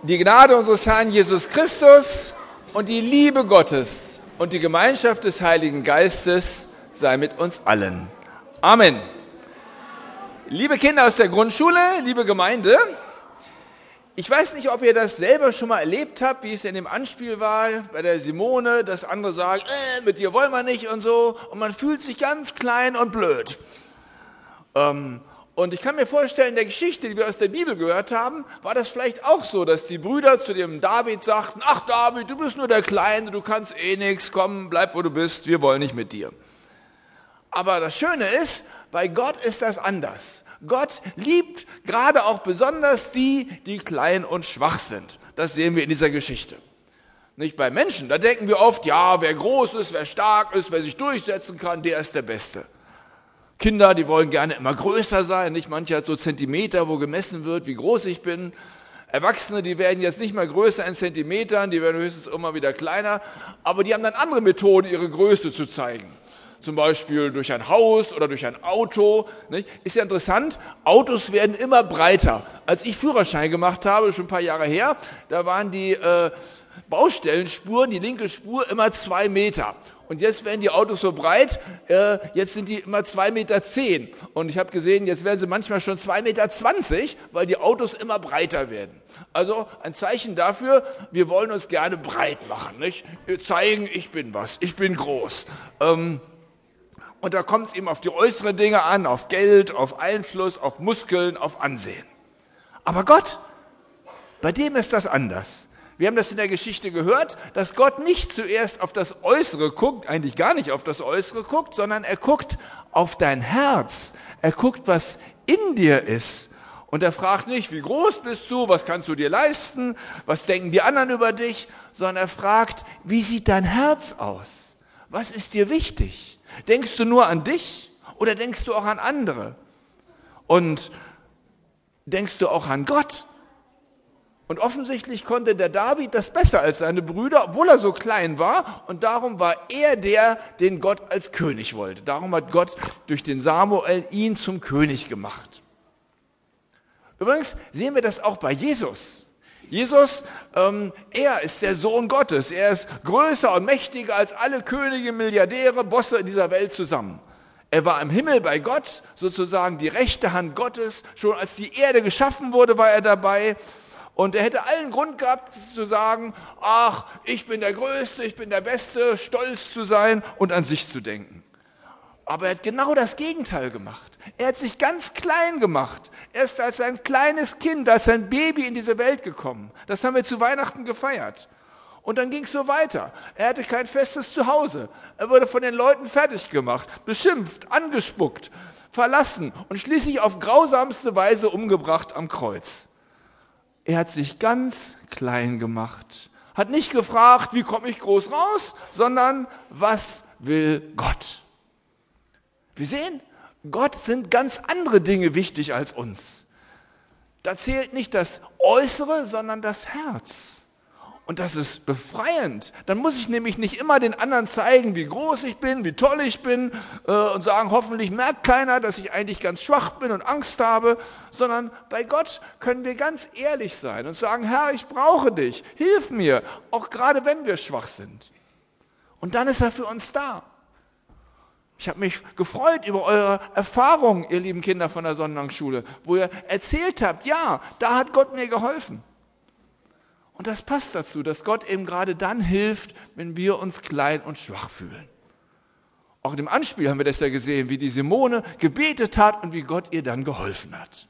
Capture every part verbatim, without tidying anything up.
Die Gnade unseres Herrn Jesus Christus und die Liebe Gottes und die Gemeinschaft des Heiligen Geistes sei mit uns allen. Amen. Liebe Kinder aus der Grundschule, liebe Gemeinde, ich weiß nicht, ob ihr das selber schon mal erlebt habt, wie es in dem Anspiel war bei der Simone, dass andere sagen, äh, mit dir wollen wir nicht und so, und man fühlt sich ganz klein und blöd. Ähm, Und ich kann mir vorstellen, in der Geschichte, die wir aus der Bibel gehört haben, war das vielleicht auch so, dass die Brüder zu dem David sagten, ach David, du bist nur der Kleine, du kannst eh nichts, komm, bleib wo du bist, wir wollen nicht mit dir. Aber das Schöne ist, bei Gott ist das anders. Gott liebt gerade auch besonders die, die klein und schwach sind. Das sehen wir in dieser Geschichte. Nicht bei Menschen, da denken wir oft, ja, wer groß ist, wer stark ist, wer sich durchsetzen kann, der ist der Beste. Kinder, die wollen gerne immer größer sein, nicht? Manche hat so Zentimeter, wo gemessen wird, wie groß ich bin. Erwachsene, die werden jetzt nicht mehr größer in Zentimetern, die werden höchstens immer wieder kleiner, aber die haben dann andere Methoden, ihre Größe zu zeigen. Zum Beispiel durch ein Haus oder durch ein Auto. Nicht? Ist ja interessant, Autos werden immer breiter. Als ich Führerschein gemacht habe, schon ein paar Jahre her, da waren die äh, Baustellenspuren, die linke Spur, immer zwei Meter. Und jetzt werden die Autos so breit, äh, jetzt sind die immer zwei Meter zehn. Und ich habe gesehen, jetzt werden sie manchmal schon zwei Meter zwanzig, weil die Autos immer breiter werden. Also ein Zeichen dafür, wir wollen uns gerne breit machen. Nicht? Wir zeigen, ich bin was, ich bin groß. Ähm, und da kommt es eben auf die äußeren Dinge an, auf Geld, auf Einfluss, auf Muskeln, auf Ansehen. Aber Gott, bei dem ist das anders. Wir haben das in der Geschichte gehört, dass Gott nicht zuerst auf das Äußere guckt, eigentlich gar nicht auf das Äußere guckt, sondern er guckt auf dein Herz. Er guckt, was in dir ist. Und er fragt nicht, wie groß bist du, was kannst du dir leisten, was denken die anderen über dich, sondern er fragt, wie sieht dein Herz aus? Was ist dir wichtig? Denkst du nur an dich oder denkst du auch an andere? Und denkst du auch an Gott? Und offensichtlich konnte der David das besser als seine Brüder, obwohl er so klein war. Und darum war er der, den Gott als König wollte. Darum hat Gott durch den Samuel ihn zum König gemacht. Übrigens sehen wir das auch bei Jesus. Jesus, ähm, er ist der Sohn Gottes. Er ist größer und mächtiger als alle Könige, Milliardäre, Bosse in dieser Welt zusammen. Er war im Himmel bei Gott, sozusagen die rechte Hand Gottes. Schon als die Erde geschaffen wurde, war er dabei. Und er hätte allen Grund gehabt zu sagen, ach, ich bin der Größte, ich bin der Beste, stolz zu sein und an sich zu denken. Aber er hat genau das Gegenteil gemacht. Er hat sich ganz klein gemacht. Er ist als ein kleines Kind, als ein Baby in diese Welt gekommen. Das haben wir zu Weihnachten gefeiert. Und dann ging es so weiter. Er hatte kein festes Zuhause. Er wurde von den Leuten fertig gemacht, beschimpft, angespuckt, verlassen und schließlich auf grausamste Weise umgebracht am Kreuz. Er hat sich ganz klein gemacht, hat nicht gefragt, wie komme ich groß raus, sondern was will Gott? Wir sehen, Gott sind ganz andere Dinge wichtig als uns. Da zählt nicht das Äußere, sondern das Herz. Und das ist befreiend. Dann muss ich nämlich nicht immer den anderen zeigen, wie groß ich bin, wie toll ich bin äh, und sagen, hoffentlich merkt keiner, dass ich eigentlich ganz schwach bin und Angst habe, sondern bei Gott können wir ganz ehrlich sein und sagen, Herr, ich brauche dich, hilf mir, auch gerade wenn wir schwach sind. Und dann ist er für uns da. Ich habe mich gefreut über eure Erfahrungen, ihr lieben Kinder von der Sonntagsschule, wo ihr erzählt habt, ja, da hat Gott mir geholfen. Und das passt dazu, dass Gott eben gerade dann hilft, wenn wir uns klein und schwach fühlen. Auch in dem Anspiel haben wir das ja gesehen, wie die Simone gebetet hat und wie Gott ihr dann geholfen hat.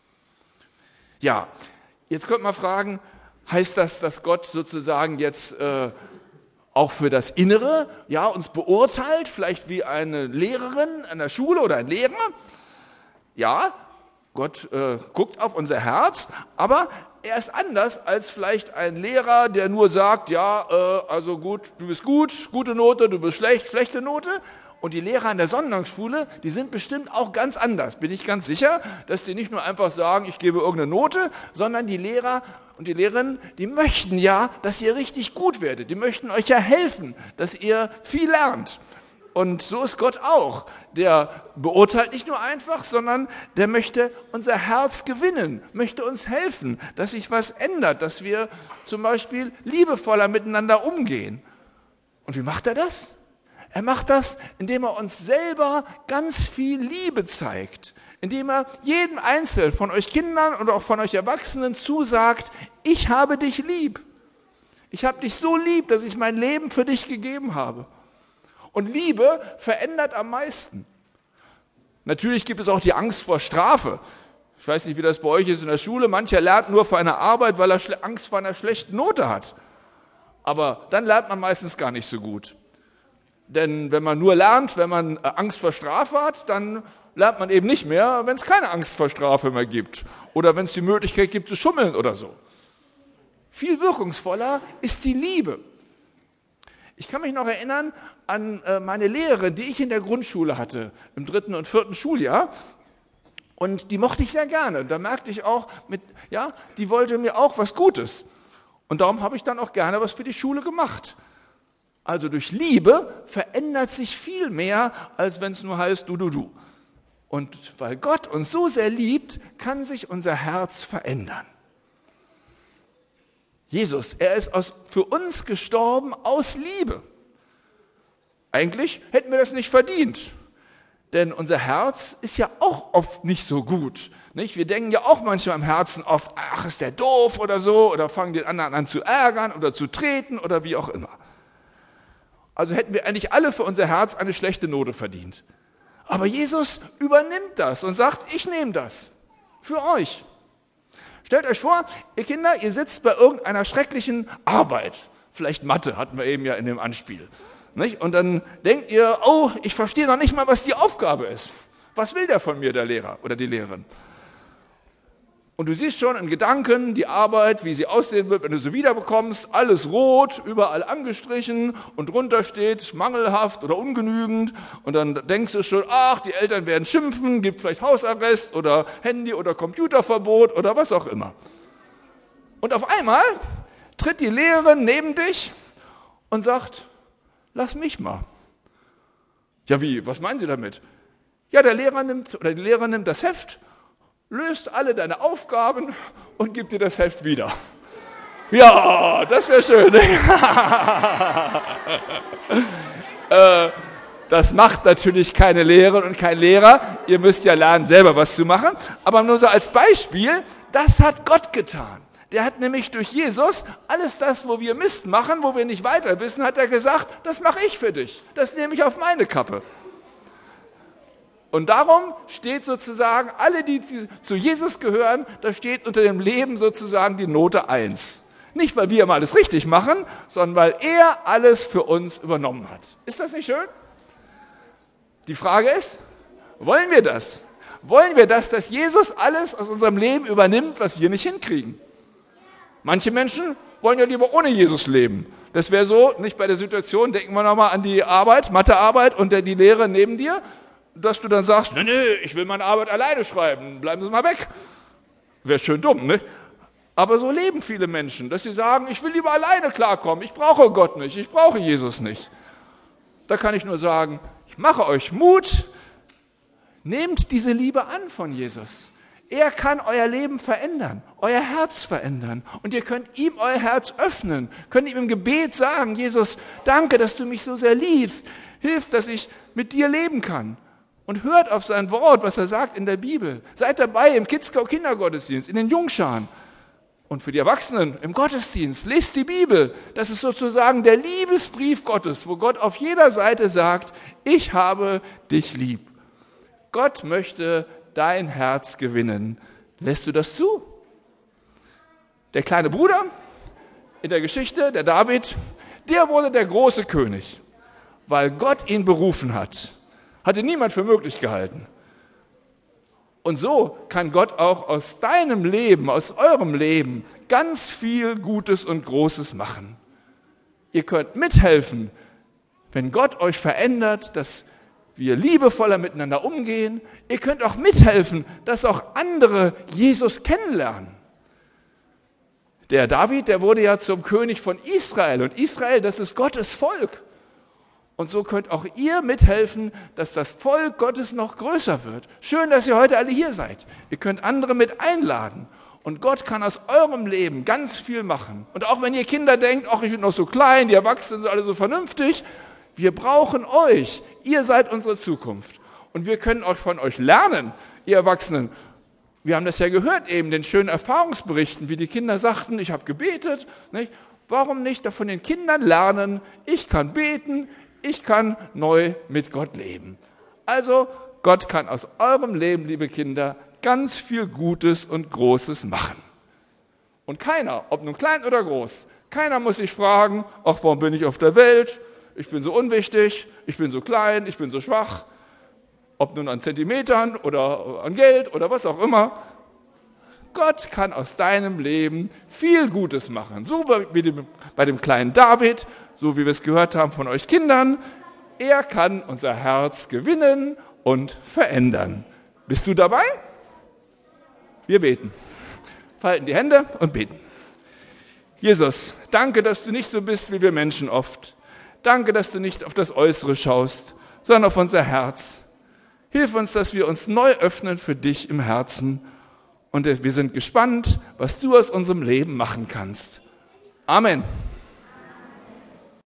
Ja, jetzt könnte man fragen, heißt das, dass Gott sozusagen jetzt äh, auch für das Innere ja, uns beurteilt, vielleicht wie eine Lehrerin an der Schule oder ein Lehrer? Ja, Gott äh, guckt auf unser Herz, aber er ist anders als vielleicht ein Lehrer, der nur sagt, ja, äh, also gut, du bist gut, gute Note, du bist schlecht, schlechte Note. Und die Lehrer an der Sonntagsschule, die sind bestimmt auch ganz anders. Bin ich ganz sicher, dass die nicht nur einfach sagen, ich gebe irgendeine Note, sondern die Lehrer und die Lehrerinnen, die möchten ja, dass ihr richtig gut werdet. Die möchten euch ja helfen, dass ihr viel lernt. Und so ist Gott auch. Der beurteilt nicht nur einfach, sondern der möchte unser Herz gewinnen, möchte uns helfen, dass sich was ändert, dass wir zum Beispiel liebevoller miteinander umgehen. Und wie macht er das? Er macht das, indem er uns selber ganz viel Liebe zeigt, indem er jedem Einzelnen von euch Kindern oder auch von euch Erwachsenen zusagt, ich habe dich lieb. Ich habe dich so lieb, dass ich mein Leben für dich gegeben habe. Und Liebe verändert am meisten. Natürlich gibt es auch die Angst vor Strafe. Ich weiß nicht, wie das bei euch ist in der Schule. Mancher lernt nur vor einer Arbeit, weil er Angst vor einer schlechten Note hat. Aber dann lernt man meistens gar nicht so gut. Denn wenn man nur lernt, wenn man Angst vor Strafe hat, dann lernt man eben nicht mehr, wenn es keine Angst vor Strafe mehr gibt. Oder wenn es die Möglichkeit gibt, zu schummeln oder so. Viel wirkungsvoller ist die Liebe. Ich kann mich noch erinnern an meine Lehrerin, die ich in der Grundschule hatte, im dritten und vierten Schuljahr. Und die mochte ich sehr gerne. Da merkte ich auch, mit, ja, die wollte mir auch was Gutes. Und darum habe ich dann auch gerne was für die Schule gemacht. Also durch Liebe verändert sich viel mehr, als wenn es nur heißt du, du, du. Und weil Gott uns so sehr liebt, kann sich unser Herz verändern. Jesus, er ist aus, für uns gestorben aus Liebe. Eigentlich hätten wir das nicht verdient, denn unser Herz ist ja auch oft nicht so gut. Nicht? Wir denken ja auch manchmal im Herzen oft, ach, ist der doof oder so, oder fangen den anderen an zu ärgern oder zu treten oder wie auch immer. Also hätten wir eigentlich alle für unser Herz eine schlechte Note verdient. Aber Jesus übernimmt das und sagt, ich nehme das für euch. Stellt euch vor, ihr Kinder, ihr sitzt bei irgendeiner schrecklichen Arbeit. Vielleicht Mathe, hatten wir eben ja in dem Anspiel. Nicht? Und dann denkt ihr, oh, ich verstehe noch nicht mal, was die Aufgabe ist. Was will der von mir, der Lehrer oder die Lehrerin? Und du siehst schon in Gedanken die Arbeit, wie sie aussehen wird, wenn du sie wiederbekommst. Alles rot, überall angestrichen und drunter steht mangelhaft oder ungenügend. Und dann denkst du schon, ach, die Eltern werden schimpfen, gibt vielleicht Hausarrest oder Handy- oder Computerverbot oder was auch immer. Und auf einmal tritt die Lehrerin neben dich und sagt, lass mich mal. Ja wie, was meinen Sie damit? Ja, der Lehrer nimmt oder die Lehrerin nimmt das Heft, löst alle deine Aufgaben und gibt dir das Heft wieder. Ja, das wäre schön. äh, das macht natürlich keine Lehrerin und kein Lehrer. Ihr müsst ja lernen, selber was zu machen. Aber nur so als Beispiel, das hat Gott getan. Der hat nämlich durch Jesus alles das, wo wir Mist machen, wo wir nicht weiter wissen, hat er gesagt, das mache ich für dich. Das nehme ich auf meine Kappe. Und darum steht sozusagen, alle, die zu Jesus gehören, da steht unter dem Leben sozusagen die Note eins. Nicht, weil wir mal alles richtig machen, sondern weil er alles für uns übernommen hat. Ist das nicht schön? Die Frage ist, wollen wir das? Wollen wir das, dass Jesus alles aus unserem Leben übernimmt, was wir nicht hinkriegen? Manche Menschen wollen ja lieber ohne Jesus leben. Das wäre so, nicht bei der Situation, denken wir nochmal an die Arbeit, Mathearbeit und die Lehre neben dir, dass du dann sagst, nee, nee, ich will meine Arbeit alleine schreiben, bleiben Sie mal weg. Wäre schön dumm, ne? Aber so leben viele Menschen, dass sie sagen, ich will lieber alleine klarkommen, ich brauche Gott nicht, ich brauche Jesus nicht. Da kann ich nur sagen, ich mache euch Mut, nehmt diese Liebe an von Jesus. Er kann euer Leben verändern, euer Herz verändern. Und ihr könnt ihm euer Herz öffnen, könnt ihm im Gebet sagen, Jesus, danke, dass du mich so sehr liebst. Hilf, dass ich mit dir leben kann. Und hört auf sein Wort, was er sagt in der Bibel. Seid dabei im Kitzkau Kindergottesdienst, in den Jungscharen. Und für die Erwachsenen im Gottesdienst. Lest die Bibel. Das ist sozusagen der Liebesbrief Gottes, wo Gott auf jeder Seite sagt, ich habe dich lieb. Gott möchte dein Herz gewinnen. Lässt du das zu? Der kleine Bruder in der Geschichte, der David, der wurde der große König, weil Gott ihn berufen hat. Hatte niemand für möglich gehalten. Und so kann Gott auch aus deinem Leben, aus eurem Leben ganz viel Gutes und Großes machen. Ihr könnt mithelfen, wenn Gott euch verändert, dass wir liebevoller miteinander umgehen. Ihr könnt auch mithelfen, dass auch andere Jesus kennenlernen. Der David, der wurde ja zum König von Israel. Und Israel, das ist Gottes Volk. Und so könnt auch ihr mithelfen, dass das Volk Gottes noch größer wird. Schön, dass ihr heute alle hier seid. Ihr könnt andere mit einladen. Und Gott kann aus eurem Leben ganz viel machen. Und auch wenn ihr Kinder denkt, ach, ich bin noch so klein, die Erwachsenen sind alle so vernünftig, wir brauchen euch. Ihr seid unsere Zukunft. Und wir können auch von euch lernen, ihr Erwachsenen. Wir haben das ja gehört eben, den schönen Erfahrungsberichten, wie die Kinder sagten, ich habe gebetet. Nicht? Warum nicht von den Kindern lernen, ich kann beten, ich kann neu mit Gott leben. Also Gott kann aus eurem Leben, liebe Kinder, ganz viel Gutes und Großes machen. Und keiner, ob nun klein oder groß, keiner muss sich fragen, ach, warum bin ich auf der Welt? Ich bin so unwichtig, ich bin so klein, ich bin so schwach. Ob nun an Zentimetern oder an Geld oder was auch immer. Gott kann aus deinem Leben viel Gutes machen. So wie bei dem kleinen David, so wie wir es gehört haben von euch Kindern. Er kann unser Herz gewinnen und verändern. Bist du dabei? Wir beten. Falten die Hände und beten. Jesus, danke, dass du nicht so bist wie wir Menschen oft. Danke, dass du nicht auf das Äußere schaust, sondern auf unser Herz. Hilf uns, dass wir uns neu öffnen für dich im Herzen. Und wir sind gespannt, was du aus unserem Leben machen kannst. Amen.